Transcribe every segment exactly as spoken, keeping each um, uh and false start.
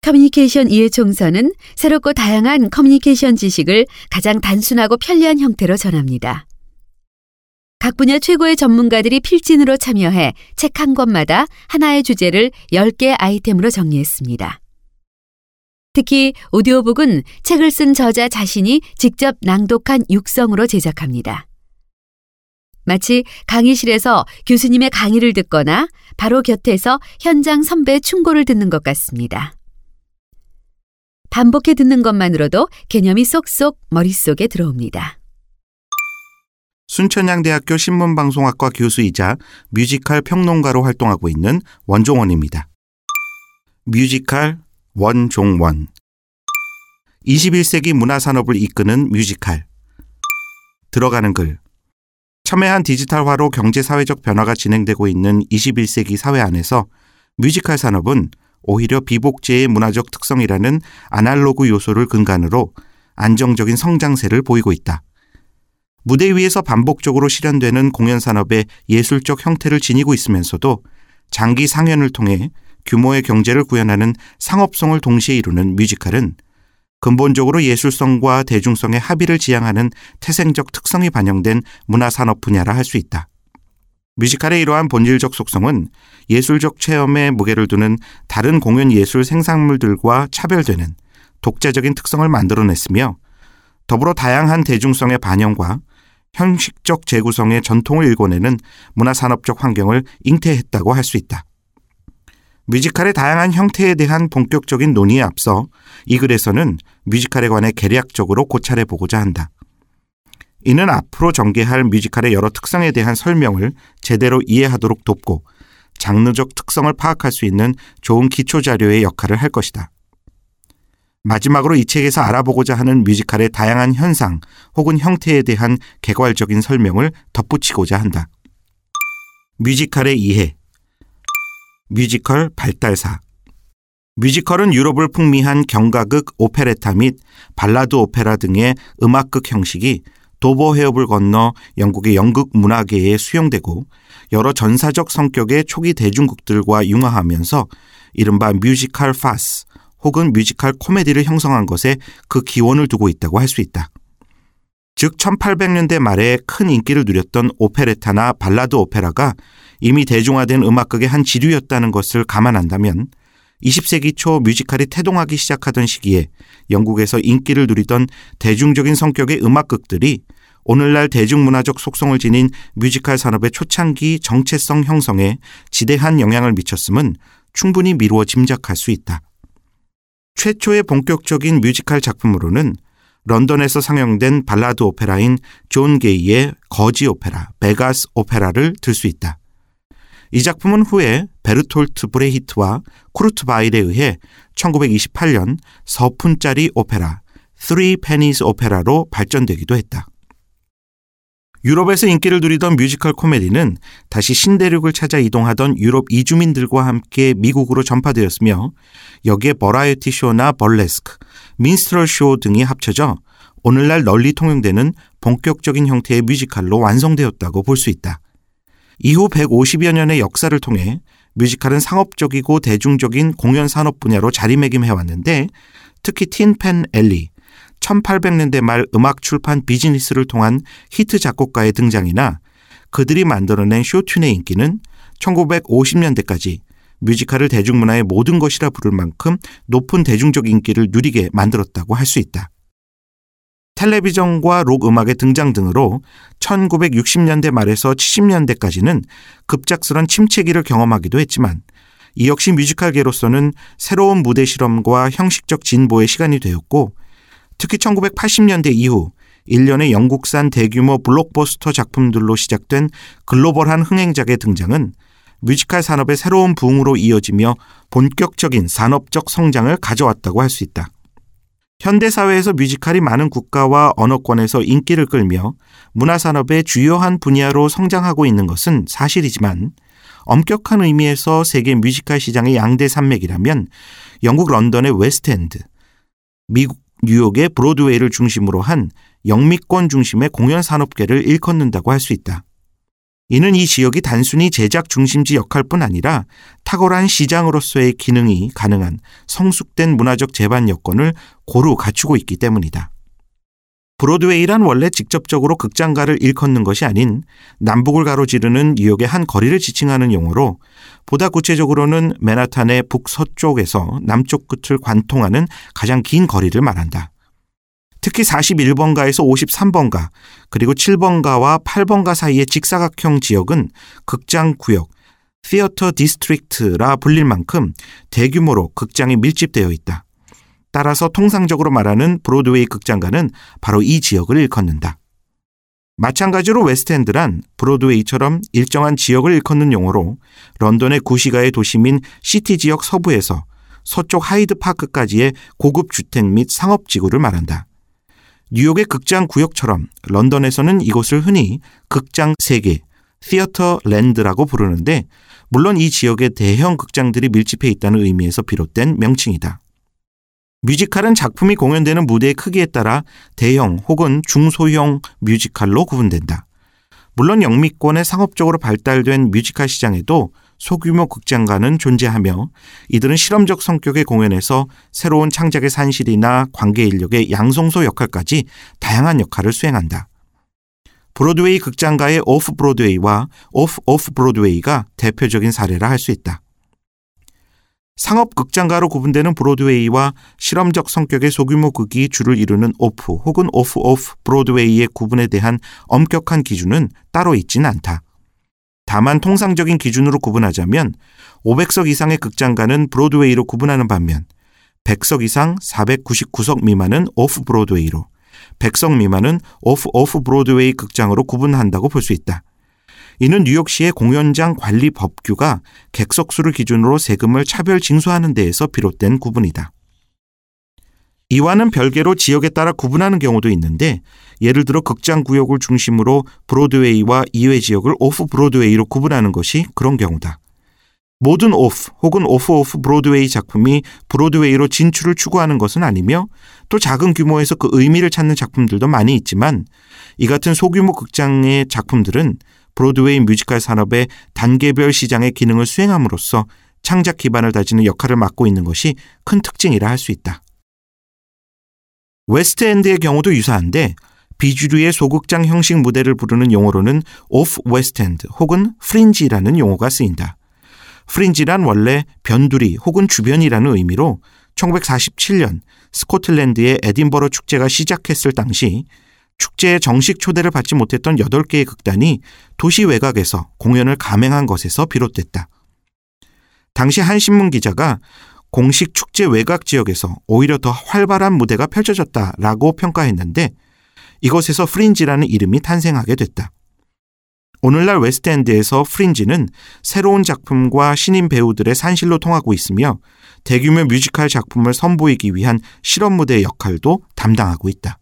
커뮤니케이션 이해총선은 새롭고 다양한 커뮤니케이션 지식을 가장 단순하고 편리한 형태로 전합니다. 각 분야 최고의 전문가들이 필진으로 참여해 책 한 권마다 하나의 주제를 열 개 아이템으로 정리했습니다. 특히 오디오북은 책을 쓴 저자 자신이 직접 낭독한 육성으로 제작합니다. 마치 강의실에서 교수님의 강의를 듣거나 바로 곁에서 현장 선배의 충고를 듣는 것 같습니다. 반복해 듣는 것만으로도 개념이 쏙쏙 머릿속에 들어옵니다. 순천향대학교 신문방송학과 교수이자 뮤지컬 평론가로 활동하고 있는 원종원입니다. 뮤지컬 원종원. 이십일 세기 문화산업을 이끄는 뮤지컬. 들어가는 글. 첨예한 디지털화로 경제사회적 변화가 진행되고 있는 이십일 세기 사회 안에서 뮤지컬 산업은 오히려 비복제의 문화적 특성이라는 아날로그 요소를 근간으로 안정적인 성장세를 보이고 있다. 무대 위에서 반복적으로 실현되는 공연산업의 예술적 형태를 지니고 있으면서도 장기 상연을 통해 규모의 경제를 구현하는 상업성을 동시에 이루는 뮤지컬은 근본적으로 예술성과 대중성의 합의를 지향하는 태생적 특성이 반영된 문화산업 분야라 할 수 있다. 뮤지컬의 이러한 본질적 속성은 예술적 체험에 무게를 두는 다른 공연 예술 생산물들과 차별되는 독자적인 특성을 만들어냈으며 더불어 다양한 대중성의 반영과 형식적 재구성의 전통을 일궈내는 문화산업적 환경을 잉태했다고 할 수 있다. 뮤지컬의 다양한 형태에 대한 본격적인 논의에 앞서 이 글에서는 뮤지컬에 관해 개략적으로 고찰해 보고자 한다. 이는 앞으로 전개할 뮤지컬의 여러 특성에 대한 설명을 제대로 이해하도록 돕고 장르적 특성을 파악할 수 있는 좋은 기초자료의 역할을 할 것이다. 마지막으로 이 책에서 알아보고자 하는 뮤지컬의 다양한 현상 혹은 형태에 대한 개괄적인 설명을 덧붙이고자 한다. 뮤지컬의 이해. 뮤지컬 발달사. 뮤지컬은 유럽을 풍미한 경가극, 오페레타 및 발라드 오페라 등의 음악극 형식이 도보 해협을 건너 영국의 연극 문화계에 수용되고 여러 전사적 성격의 초기 대중극들과 융화하면서 이른바 뮤지컬 파스 혹은 뮤지컬 코미디를 형성한 것에 그 기원을 두고 있다고 할 수 있다. 즉 천팔백 년대 말에 큰 인기를 누렸던 오페레타나 발라드 오페라가 이미 대중화된 음악극의 한 지류였다는 것을 감안한다면 이십 세기 초 뮤지컬이 태동하기 시작하던 시기에 영국에서 인기를 누리던 대중적인 성격의 음악극들이 오늘날 대중문화적 속성을 지닌 뮤지컬 산업의 초창기 정체성 형성에 지대한 영향을 미쳤음은 충분히 미루어 짐작할 수 있다. 최초의 본격적인 뮤지컬 작품으로는 런던에서 상영된 발라드 오페라인 존 게이의 거지 오페라, 베가스 오페라를 들 수 있다. 이 작품은 후에 베르톨트 브레히트와 쿠르트 바일에 의해 천구백이십팔 년 서푼짜리 오페라, Three Pennies 오페라로 발전되기도 했다. 유럽에서 인기를 누리던 뮤지컬 코미디는 다시 신대륙을 찾아 이동하던 유럽 이주민들과 함께 미국으로 전파되었으며 여기에 버라이어티 쇼나 벌레스크, 민스트럴 쇼 등이 합쳐져 오늘날 널리 통용되는 본격적인 형태의 뮤지컬로 완성되었다고 볼 수 있다. 이후 백오십여 년의 역사를 통해 뮤지컬은 상업적이고 대중적인 공연 산업 분야로 자리매김해왔는데 특히 틴펜 앨리, 천팔백 년대 말 음악 출판 비즈니스를 통한 히트 작곡가의 등장이나 그들이 만들어낸 쇼튠의 인기는 천구백오십 년대까지 뮤지컬을 대중문화의 모든 것이라 부를 만큼 높은 대중적 인기를 누리게 만들었다고 할 수 있다. 텔레비전과 록 음악의 등장 등으로 천구백육십 년대 말에서 칠십 년대까지는 급작스런 침체기를 경험하기도 했지만 이 역시 뮤지컬계로서는 새로운 무대 실험과 형식적 진보의 시간이 되었고 특히 천구백팔십 년대 이후 일련의 영국산 대규모 블록버스터 작품들로 시작된 글로벌한 흥행작의 등장은 뮤지컬 산업의 새로운 부흥으로 이어지며 본격적인 산업적 성장을 가져왔다고 할 수 있다. 현대사회에서 뮤지컬이 많은 국가와 언어권에서 인기를 끌며 문화산업의 주요한 분야로 성장하고 있는 것은 사실이지만 엄격한 의미에서 세계 뮤지컬 시장의 양대 산맥이라면 영국 런던의 웨스트엔드, 미국 뉴욕의 브로드웨이를 중심으로 한 영미권 중심의 공연 산업계를 일컫는다고 할 수 있다. 이는 이 지역이 단순히 제작 중심지 역할뿐 아니라 탁월한 시장으로서의 기능이 가능한 성숙된 문화적 제반 여건을 고루 갖추고 있기 때문이다. 브로드웨이란 원래 직접적으로 극장가를 일컫는 것이 아닌 남북을 가로지르는 뉴욕의 한 거리를 지칭하는 용어로 보다 구체적으로는 맨하탄의 북서쪽에서 남쪽 끝을 관통하는 가장 긴 거리를 말한다. 특히 사십일 번가에서 오십삼 번가 그리고 칠 번가와 팔 번가 사이의 직사각형 지역은 극장구역, Theater District라 불릴 만큼 대규모로 극장이 밀집되어 있다. 따라서 통상적으로 말하는 브로드웨이 극장가는 바로 이 지역을 일컫는다. 마찬가지로 웨스트엔드란 브로드웨이처럼 일정한 지역을 일컫는 용어로 런던의 구시가의 도심인 시티 지역 서부에서 서쪽 하이드 파크까지의 고급 주택 및 상업지구를 말한다. 뉴욕의 극장 구역처럼 런던에서는 이곳을 흔히 극장 세계, Theater Land라고 부르는데 물론 이 지역에 대형 극장들이 밀집해 있다는 의미에서 비롯된 명칭이다. 뮤지컬은 작품이 공연되는 무대의 크기에 따라 대형 혹은 중소형 뮤지컬로 구분된다. 물론 영미권의 상업적으로 발달된 뮤지컬 시장에도 소규모 극장가는 존재하며 이들은 실험적 성격의 공연에서 새로운 창작의 산실이나 관계 인력의 양성소 역할까지 다양한 역할을 수행한다. 브로드웨이 극장가의 오프 브로드웨이와 오프 오프 브로드웨이가 대표적인 사례라 할 수 있다. 상업 극장가로 구분되는 브로드웨이와 실험적 성격의 소규모 극이 주를 이루는 오프 혹은 오프 오프 브로드웨이의 구분에 대한 엄격한 기준은 따로 있지는 않다. 다만 통상적인 기준으로 구분하자면 오백 석 이상의 극장가는 브로드웨이로 구분하는 반면 백 석 이상 사백구십구 석 미만은 오프 브로드웨이로, 백 석 미만은 오프 오프 브로드웨이 극장으로 구분한다고 볼 수 있다. 이는 뉴욕시의 공연장 관리 법규가 객석 수를 기준으로 세금을 차별 징수하는 데에서 비롯된 구분이다. 이와는 별개로 지역에 따라 구분하는 경우도 있는데 예를 들어 극장 구역을 중심으로 브로드웨이와 이외 지역을 오프 브로드웨이로 구분하는 것이 그런 경우다. 모든 오프 혹은 오프 오프 브로드웨이 작품이 브로드웨이로 진출을 추구하는 것은 아니며 또 작은 규모에서 그 의미를 찾는 작품들도 많이 있지만 이 같은 소규모 극장의 작품들은 브로드웨이 뮤지컬 산업의 단계별 시장의 기능을 수행함으로써 창작 기반을 다지는 역할을 맡고 있는 것이 큰 특징이라 할 수 있다. 웨스트엔드의 경우도 유사한데 비주류의 소극장 형식 무대를 부르는 용어로는 오프 웨스트엔드 혹은 프린지라는 용어가 쓰인다. 프린지란 원래 변두리 혹은 주변이라는 의미로 천구백사십칠 년 스코틀랜드의 에딘버러 축제가 시작했을 당시 축제에 정식 초대를 받지 못했던 여덟 개의 극단이 도시 외곽에서 공연을 감행한 것에서 비롯됐다. 당시 한 신문 기자가 공식 축제 외곽 지역에서 오히려 더 활발한 무대가 펼쳐졌다라고 평가했는데 이것에서 프린지라는 이름이 탄생하게 됐다. 오늘날 웨스트엔드에서 프린지는 새로운 작품과 신인 배우들의 산실로 통하고 있으며 대규모 뮤지컬 작품을 선보이기 위한 실험 무대의 역할도 담당하고 있다.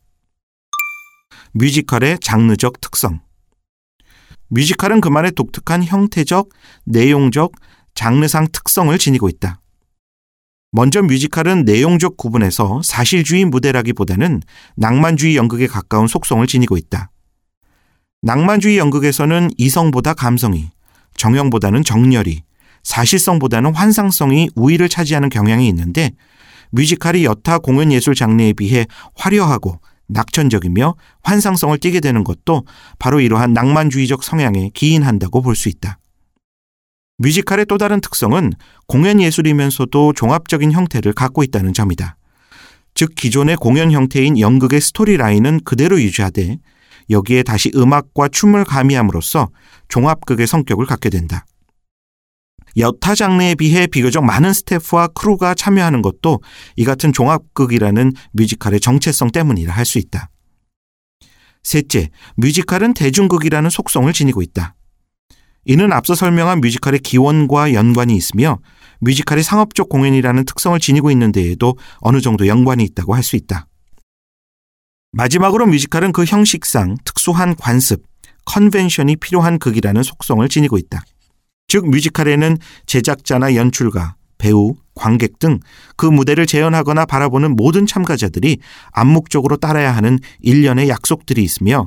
뮤지컬의 장르적 특성. 뮤지컬은 그만의 독특한 형태적, 내용적, 장르상 특성을 지니고 있다. 먼저 뮤지컬은 내용적 구분에서 사실주의 무대라기보다는 낭만주의 연극에 가까운 속성을 지니고 있다. 낭만주의 연극에서는 이성보다 감성이, 정형보다는 정열이, 사실성보다는 환상성이 우위를 차지하는 경향이 있는데 뮤지컬이 여타 공연예술 장르에 비해 화려하고 낙천적이며 환상성을 띠게 되는 것도 바로 이러한 낭만주의적 성향에 기인한다고 볼 수 있다. 뮤지컬의 또 다른 특성은 공연예술이면서도 종합적인 형태를 갖고 있다는 점이다. 즉 기존의 공연 형태인 연극의 스토리라인은 그대로 유지하되 여기에 다시 음악과 춤을 가미함으로써 종합극의 성격을 갖게 된다. 여타 장르에 비해 비교적 많은 스태프와 크루가 참여하는 것도 이 같은 종합극이라는 뮤지컬의 정체성 때문이라 할 수 있다. 셋째, 뮤지컬은 대중극이라는 속성을 지니고 있다. 이는 앞서 설명한 뮤지컬의 기원과 연관이 있으며 뮤지컬의 상업적 공연이라는 특성을 지니고 있는 데에도 어느 정도 연관이 있다고 할 수 있다. 마지막으로 뮤지컬은 그 형식상 특수한 관습, 컨벤션이 필요한 극이라는 속성을 지니고 있다. 즉 뮤지컬에는 제작자나 연출가, 배우, 관객 등 그 무대를 재현하거나 바라보는 모든 참가자들이 암묵적으로 따라야 하는 일련의 약속들이 있으며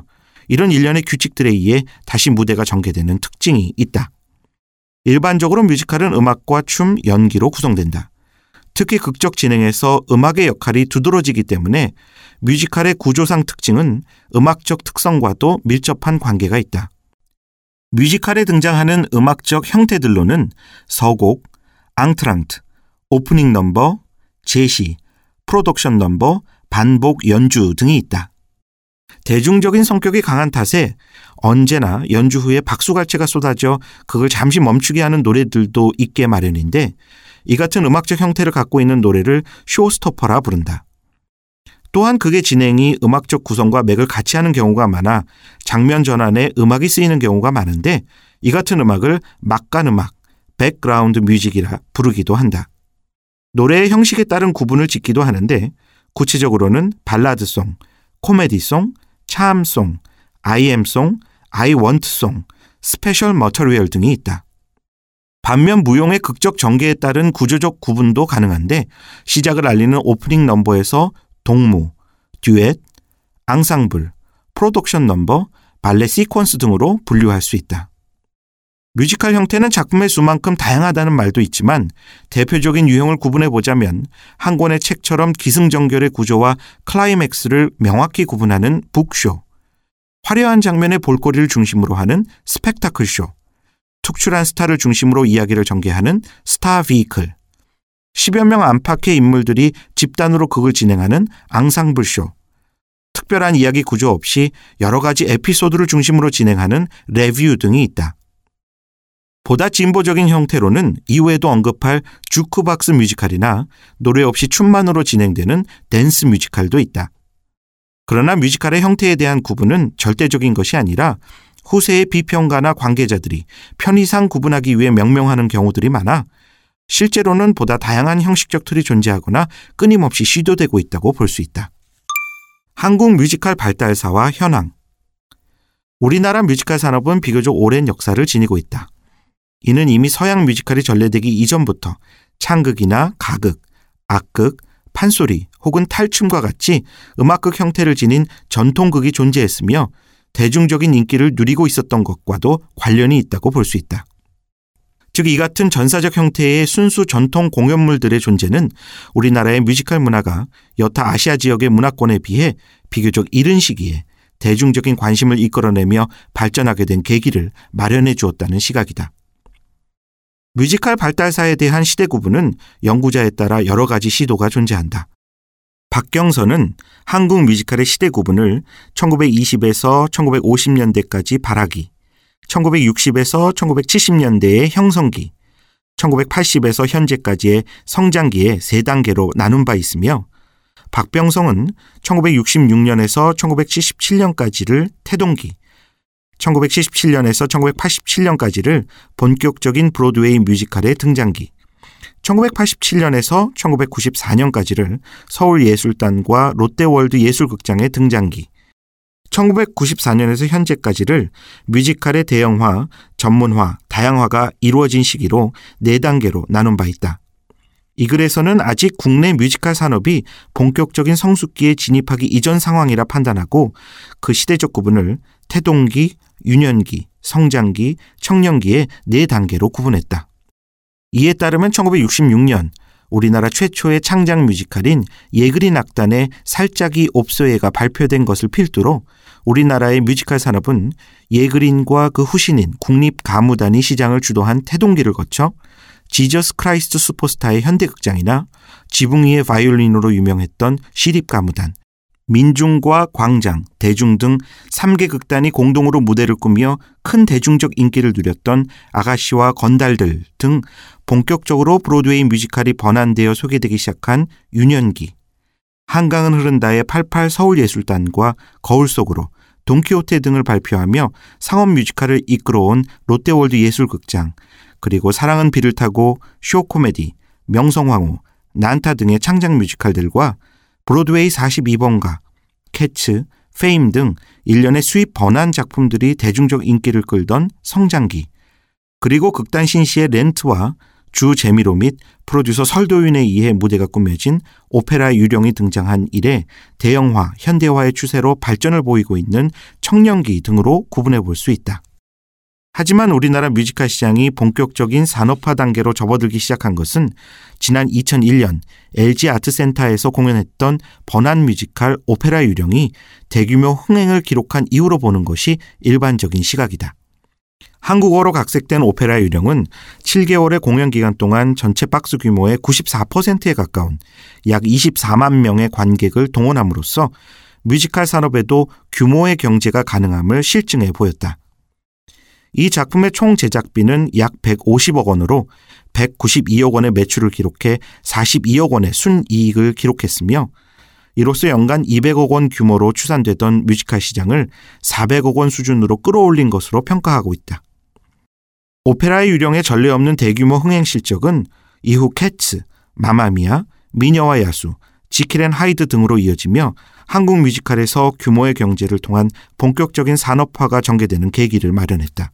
이런 일련의 규칙들에 의해 다시 무대가 전개되는 특징이 있다. 일반적으로 뮤지컬은 음악과 춤, 연기로 구성된다. 특히 극적 진행에서 음악의 역할이 두드러지기 때문에 뮤지컬의 구조상 특징은 음악적 특성과도 밀접한 관계가 있다. 뮤지컬에 등장하는 음악적 형태들로는 서곡, 앙트랑트, 오프닝 넘버, 제시, 프로덕션 넘버, 반복 연주 등이 있다. 대중적인 성격이 강한 탓에 언제나 연주 후에 박수갈채가 쏟아져 그걸 잠시 멈추게 하는 노래들도 있게 마련인데 이 같은 음악적 형태를 갖고 있는 노래를 쇼스토퍼라 부른다. 또한 극의 진행이 음악적 구성과 맥을 같이 하는 경우가 많아 장면 전환에 음악이 쓰이는 경우가 많은데 이 같은 음악을 막간 음악, 백그라운드 뮤직이라 부르기도 한다. 노래의 형식에 따른 구분을 짓기도 하는데 구체적으로는 발라드송, 코미디송, 차암송, 아이엠송, 아이원트송, 스페셜 머터리얼 등이 있다. 반면 무용의 극적 전개에 따른 구조적 구분도 가능한데 시작을 알리는 오프닝 넘버에서 동무, 듀엣, 앙상블, 프로덕션 넘버, 발레 시퀀스 등으로 분류할 수 있다. 뮤지컬 형태는 작품의 수만큼 다양하다는 말도 있지만 대표적인 유형을 구분해보자면 한 권의 책처럼 기승전결의 구조와 클라이맥스를 명확히 구분하는 북쇼, 화려한 장면의 볼거리를 중심으로 하는 스펙타클쇼, 특출한 스타를 중심으로 이야기를 전개하는 스타 비이클, 십여 명 안팎의 인물들이 집단으로 극을 진행하는 앙상블쇼, 특별한 이야기 구조 없이 여러 가지 에피소드를 중심으로 진행하는 레뷰 등이 있다. 보다 진보적인 형태로는 이후에도 언급할 주크박스 뮤지컬이나 노래 없이 춤만으로 진행되는 댄스 뮤지컬도 있다. 그러나 뮤지컬의 형태에 대한 구분은 절대적인 것이 아니라 후세의 비평가나 관계자들이 편의상 구분하기 위해 명명하는 경우들이 많아 실제로는 보다 다양한 형식적 틀이 존재하거나 끊임없이 시도되고 있다고 볼 수 있다. 한국 뮤지컬 발달사와 현황. 우리나라 뮤지컬 산업은 비교적 오랜 역사를 지니고 있다. 이는 이미 서양 뮤지컬이 전래되기 이전부터 창극이나 가극, 악극, 판소리 혹은 탈춤과 같이 음악극 형태를 지닌 전통극이 존재했으며 대중적인 인기를 누리고 있었던 것과도 관련이 있다고 볼 수 있다. 즉 이 같은 전사적 형태의 순수 전통 공연물들의 존재는 우리나라의 뮤지컬 문화가 여타 아시아 지역의 문화권에 비해 비교적 이른 시기에 대중적인 관심을 이끌어내며 발전하게 된 계기를 마련해 주었다는 시각이다. 뮤지컬 발달사에 대한 시대 구분은 연구자에 따라 여러 가지 시도가 존재한다. 박경선은 한국 뮤지컬의 시대 구분을 천구백이십에서 천구백오십 년대까지 발화기, 천구백육십에서 천구백칠십 년대의 형성기, 천구백팔십에서 현재까지의 성장기의 세 단계로 나눈 바 있으며 박병성은 천구백육십육 년에서 천구백칠십칠 년까지를 태동기, 천구백칠십칠 년에서 천구백팔십칠 년까지를 본격적인 브로드웨이 뮤지컬의 등장기, 천구백팔십칠 년에서 천구백구십사 년까지를 서울예술단과 롯데월드 예술극장의 등장기, 천구백구십사 년에서 현재까지를 뮤지컬의 대형화, 전문화, 다양화가 이루어진 시기로 네 단계로 나눈 바 있다. 이 글에서는 아직 국내 뮤지컬 산업이 본격적인 성숙기에 진입하기 이전 상황이라 판단하고 그 시대적 구분을 태동기, 유년기, 성장기, 청년기의 네 단계로 구분했다. 이에 따르면 천구백육십육 년 우리나라 최초의 창작 뮤지컬인 예그린 악단의 살짝이 옵소에가 발표된 것을 필두로 우리나라의 뮤지컬 산업은 예그린과 그 후신인 국립가무단이 시장을 주도한 태동기를 거쳐 지저스 크라이스트 슈퍼스타의 현대극장이나 지붕 위의 바이올린으로 유명했던 시립가무단, 민중과 광장, 대중 등 세 개 극단이 공동으로 무대를 꾸며 큰 대중적 인기를 누렸던 아가씨와 건달들 등 본격적으로 브로드웨이 뮤지컬이 번안되어 소개되기 시작한 유년기, 한강은 흐른다의 팔십팔 서울예술단과 거울 속으로, 돈키호테 등을 발표하며 상업 뮤지컬을 이끌어온 롯데월드 예술극장, 그리고 사랑은 비를 타고, 쇼코메디, 명성황후, 난타 등의 창작 뮤지컬들과 브로드웨이 사십이 번가, 캐츠, 페임 등 일련의 수입 번안 작품들이 대중적 인기를 끌던 성장기, 그리고 극단 신시의 렌트와 주 재미로 및 프로듀서 설도윤에 의해 무대가 꾸며진 오페라 유령이 등장한 이래 대형화, 현대화의 추세로 발전을 보이고 있는 청년기 등으로 구분해 볼 수 있다. 하지만 우리나라 뮤지컬 시장이 본격적인 산업화 단계로 접어들기 시작한 것은 지난 이천일 년 엘지 아트센터에서 공연했던 번안 뮤지컬 오페라 유령이 대규모 흥행을 기록한 이후로 보는 것이 일반적인 시각이다. 한국어로 각색된 오페라 유령은 칠 개월의 공연 기간 동안 전체 박스 규모의 구십사 퍼센트에 가까운 약 이십사만 명의 관객을 동원함으로써 뮤지컬 산업에도 규모의 경제가 가능함을 실증해 보였다. 이 작품의 총 제작비는 약 백오십억 원으로 백구십이억 원의 매출을 기록해 사십이억 원의 순이익을 기록했으며 이로써 연간 이백억 원 규모로 추산되던 뮤지컬 시장을 사백억 원 수준으로 끌어올린 것으로 평가하고 있다. 오페라의 유령의 전례 없는 대규모 흥행 실적은 이후 캐츠, 마마미아, 미녀와 야수, 지킬 앤 하이드 등으로 이어지며 한국 뮤지컬에서 규모의 경제를 통한 본격적인 산업화가 전개되는 계기를 마련했다.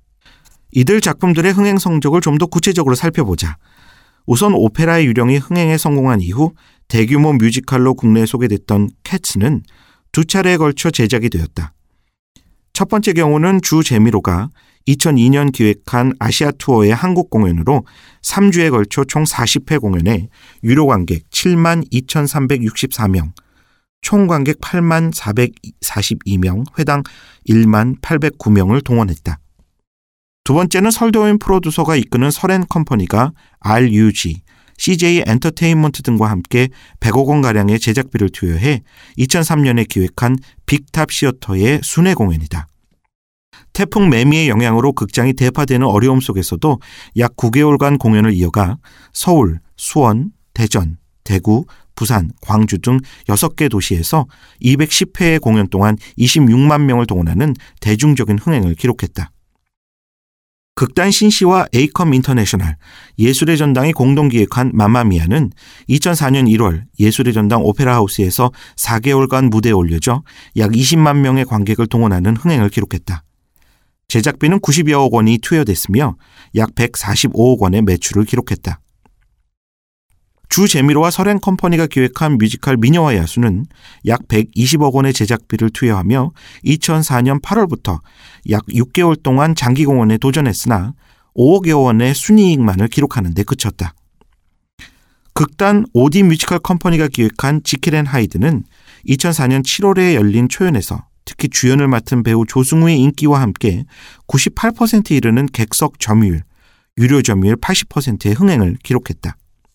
이들 작품들의 흥행 성적을 좀 더 구체적으로 살펴보자. 우선 오페라의 유령이 흥행에 성공한 이후 대규모 뮤지컬로 국내에 소개됐던 캐츠는 두 차례에 걸쳐 제작이 되었다. 첫 번째 경우는 주 재미로가 이천이 년 기획한 아시아 투어의 한국 공연으로 삼 주에 걸쳐 총 사십 회 공연에 유료 관객 칠만 이천삼백육십사 명, 총 관객 팔만 사백사십이 명, 회당 일만 팔백구 명을 동원했다. 두 번째는 설도윤 프로듀서가 이끄는 설앤 컴퍼니가 알유지, 씨제이 엔터테인먼트 등과 함께 백억 원가량의 제작비를 투여해 이천삼 년에 기획한 빅탑 시어터의 순회 공연이다. 태풍 매미의 영향으로 극장이 대파되는 어려움 속에서도 약 구 개월간 공연을 이어가 서울, 수원, 대전, 대구, 부산, 광주 등 여섯 개 도시에서 이백십 회의 공연 동안 이십육만 명을 동원하는 대중적인 흥행을 기록했다. 극단 신시와 에이컴 인터내셔널, 예술의 전당이 공동 기획한 마마미아는 이천사 년 일월 예술의 전당 오페라 하우스에서 사 개월간 무대에 올려져 약 이십만 명의 관객을 동원하는 흥행을 기록했다. 제작비는 구십여억 원이 투여됐으며 약 백사십오억 원의 매출을 기록했다. 주 재미로와 설앤 컴퍼니가 기획한 뮤지컬 미녀와 야수는 약 백이십억 원의 제작비를 투여하며 이천사 년 팔월부터 약 육 개월 동안 장기 공연에 도전했으나 오억여 원의 순이익만을 기록하는 데 그쳤다. 극단 오디 뮤지컬 컴퍼니가 기획한 지킬 앤 하이드는 이천사 년 칠월에 열린 초연에서 특히 주연을 맡은 배우 조승우의 인기와 함께 구십팔 퍼센트에 이르는 객석 점유율, 유료 점유율 팔십 퍼센트의 흥행을 기록했다.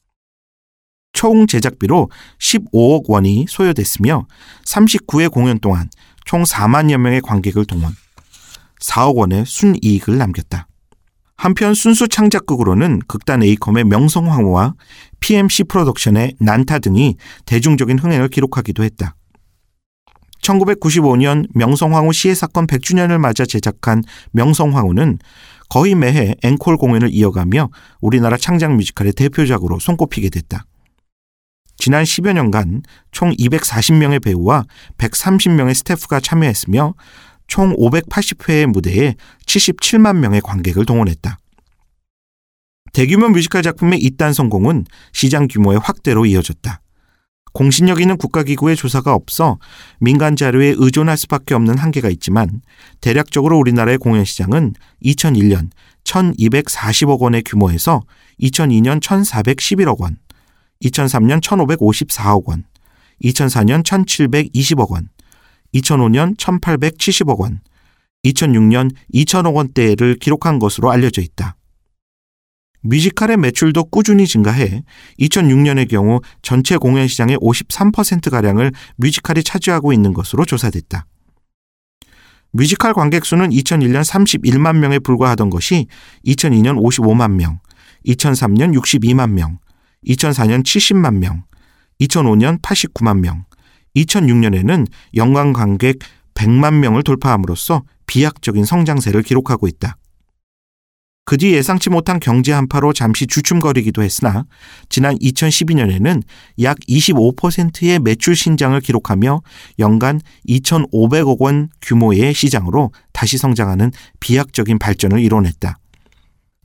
총 제작비로 십오억 원이 소요됐으며 삼십구 회 공연 동안 총 사만여 명의 관객을 동원, 사억 원의 순이익을 남겼다. 한편 순수 창작극으로는 극단 에이컴의 명성황후와 피엠씨 프로덕션의 난타 등이 대중적인 흥행을 기록하기도 했다. 천구백구십오 년 명성황후 시해 사건 백 주년을 맞아 제작한 명성황후는 거의 매해 앵콜 공연을 이어가며 우리나라 창작 뮤지컬의 대표작으로 손꼽히게 됐다. 지난 십여 년간 총 이백사십 명의 배우와 백삼십 명의 스태프가 참여했으며 총 오백팔십 회의 무대에 칠십칠만 명의 관객을 동원했다. 대규모 뮤지컬 작품의 이딴 성공은 시장 규모의 확대로 이어졌다. 공신력 있는 국가기구의 조사가 없어 민간 자료에 의존할 수밖에 없는 한계가 있지만 대략적으로 우리나라의 공연 시장은 이천일 년 천이백사십억 원의 규모에서 이천이 년 천사백십일억 원, 이천삼 년 천오백오십사억 원, 이천사 년 천칠백이십억 원, 이천오 년 천팔백칠십억 원, 이천육 년 이천억 원대를 기록한 것으로 알려져 있다. 뮤지컬의 매출도 꾸준히 증가해 이천육 년의 경우 전체 공연 시장의 오십삼 퍼센트가량을 뮤지컬이 차지하고 있는 것으로 조사됐다. 뮤지컬 관객 수는 이천일 년 삼십일만 명에 불과하던 것이 이천이 년 오십오만 명, 이천삼 년 육십이만 명, 이천사 년 칠십만 명, 이천오 년 팔십구만 명, 이천육 년에는 연간 관객 백만 명을 돌파함으로써 비약적인 성장세를 기록하고 있다. 그 뒤 예상치 못한 경제 한파로 잠시 주춤거리기도 했으나 지난 이천십이 년에는 약 이십오 퍼센트의 매출 신장을 기록하며 연간 이천오백억 원 규모의 시장으로 다시 성장하는 비약적인 발전을 이뤄냈다.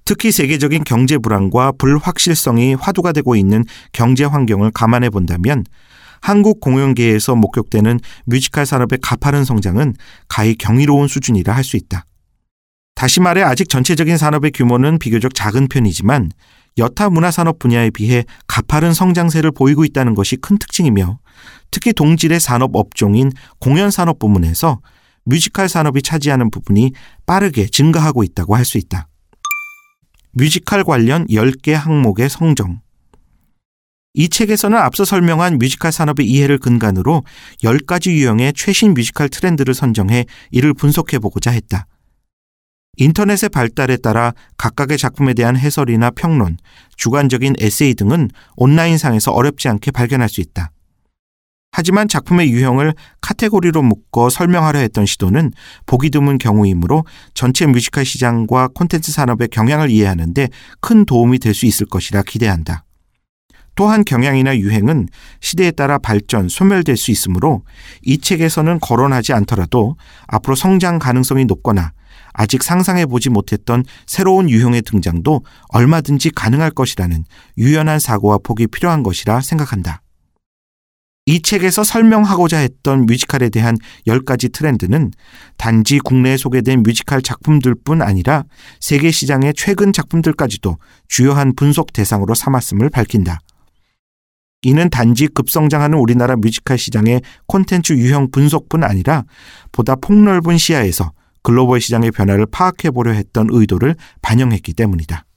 특히 세계적인 경제 불안과 불확실성이 화두가 되고 있는 경제 환경을 감안해 본다면 한국 공연계에서 목격되는 뮤지컬 산업의 가파른 성장은 가히 경이로운 수준이라 할 수 있다. 다시 말해 아직 전체적인 산업의 규모는 비교적 작은 편이지만 여타 문화산업 분야에 비해 가파른 성장세를 보이고 있다는 것이 큰 특징이며 특히 동질의 산업 업종인 공연산업 부문에서 뮤지컬 산업이 차지하는 부분이 빠르게 증가하고 있다고 할 수 있다. 뮤지컬 관련 열 개 항목의 성정. 이 책에서는 앞서 설명한 뮤지컬 산업의 이해를 근간으로 열 가지 유형의 최신 뮤지컬 트렌드를 선정해 이를 분석해보고자 했다. 인터넷의 발달에 따라 각각의 작품에 대한 해설이나 평론, 주관적인 에세이 등은 온라인상에서 어렵지 않게 발견할 수 있다. 하지만 작품의 유형을 카테고리로 묶어 설명하려 했던 시도는 보기 드문 경우이므로 전체 뮤지컬 시장과 콘텐츠 산업의 경향을 이해하는 데 큰 도움이 될 수 있을 것이라 기대한다. 또한 경향이나 유행은 시대에 따라 발전, 소멸될 수 있으므로 이 책에서는 거론하지 않더라도 앞으로 성장 가능성이 높거나 아직 상상해보지 못했던 새로운 유형의 등장도 얼마든지 가능할 것이라는 유연한 사고와 폭이 필요한 것이라 생각한다. 이 책에서 설명하고자 했던 뮤지컬에 대한 열 가지 트렌드는 단지 국내에 소개된 뮤지컬 작품들뿐 아니라 세계 시장의 최근 작품들까지도 주요한 분석 대상으로 삼았음을 밝힌다. 이는 단지 급성장하는 우리나라 뮤지컬 시장의 콘텐츠 유형 분석뿐 아니라 보다 폭넓은 시야에서 글로벌 시장의 변화를 파악해보려 했던 의도를 반영했기 때문이다.